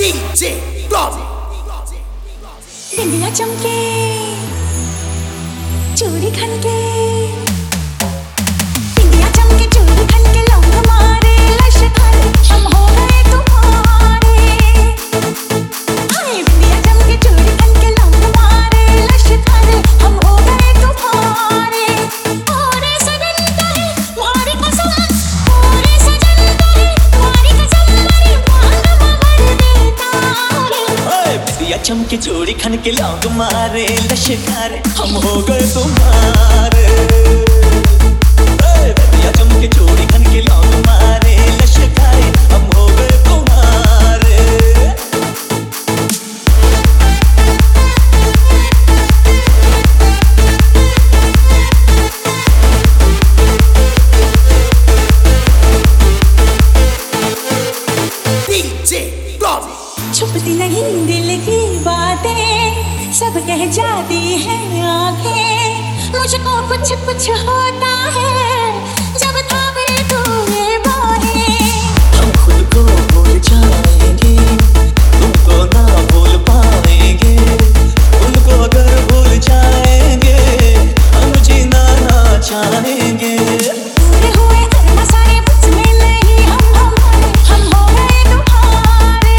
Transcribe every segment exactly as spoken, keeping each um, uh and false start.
DJ blog. बिंदिया चमके चूड़ी खनके, बिंदिया चमके चूड़ी खनके, लौंग मारे लश्कर हम हो गए तुम्हारे। आए बिंदिया चमके चूड़ी खनके, लौंग मारे लश्कर हम हो गए तुम्हारे। ओरे सजन कहे मारी कसम, ओरे सजन कहे मारी कसम, मेरी मांग मगर देता रे। ओए बिंदिया चमके चूड़ी खनके, लौंग मारे लश्कर हम हो गए तुम्हारे। बिंदिया चमके चूड़ी खनके, लौंग मारे लश्कर हम हो गए तुम्हारे। DJ blog. छुपती नहीं दिल की बातें, सब कह जाती है आंखें। मुझको कुछ कुछ होता है जब थामे तुम्हें बाहें। हम खुद को भूल जाएंगे, तुमको ना भूल पाएंगे। उनको अगर भूल जाएंगे, हम जीना ना चाहेंगे। पूरे हुए अरमा सारे मुझमें नहीं, हम हमारे हम हो गए तुम्हारे।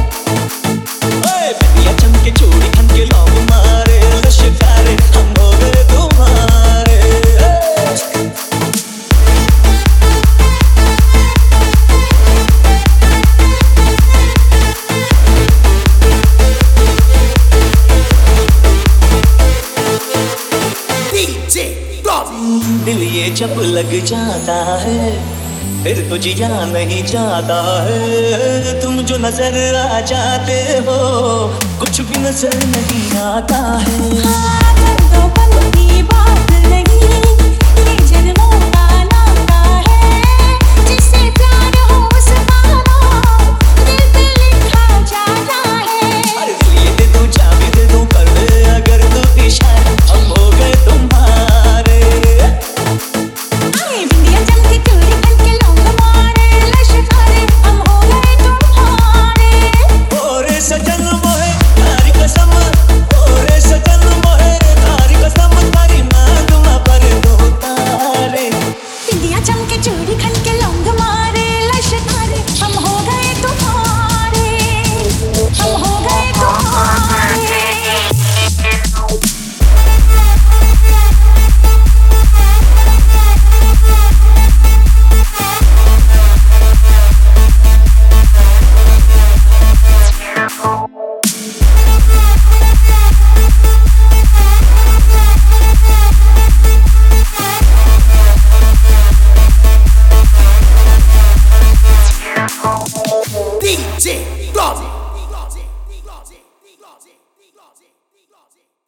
ओए बिंदिया चमके चूड़ी खनके, लौंग मारे लश्कर हम हो गए तुम्हारे। DJ blog. दिल ये जब लग जाता है फिर तो जिया नहीं जाता है। तुम जो नजर आ जाते हो कुछ भी नजर नहीं आता है। हाँ, दो पल की बात नहीं, ये जन्मों का नाता है। जिससे प्यार हो उसका नाम दिल पे लिखा जाता है। अरे दिल ये दे दूं, चाबी दे दूं, कर दे अगर तू इशारा हम हो गए तुम्हारे। आए बिंदिया चमके चूड़ी खनके, लौंग मारे लश्कर हम हो गए तुम्हारे। ओरे सजन मोहे तारी कसम, ओरे सजन मोहे तारी कसम, तारी मांग पर दो तारे। बिंदिया चमके चूड़ी खनके, लौंग मारे लश्कर हम हो गए तुम्हारे, हम हो गए तुम्हारे। DJ blog.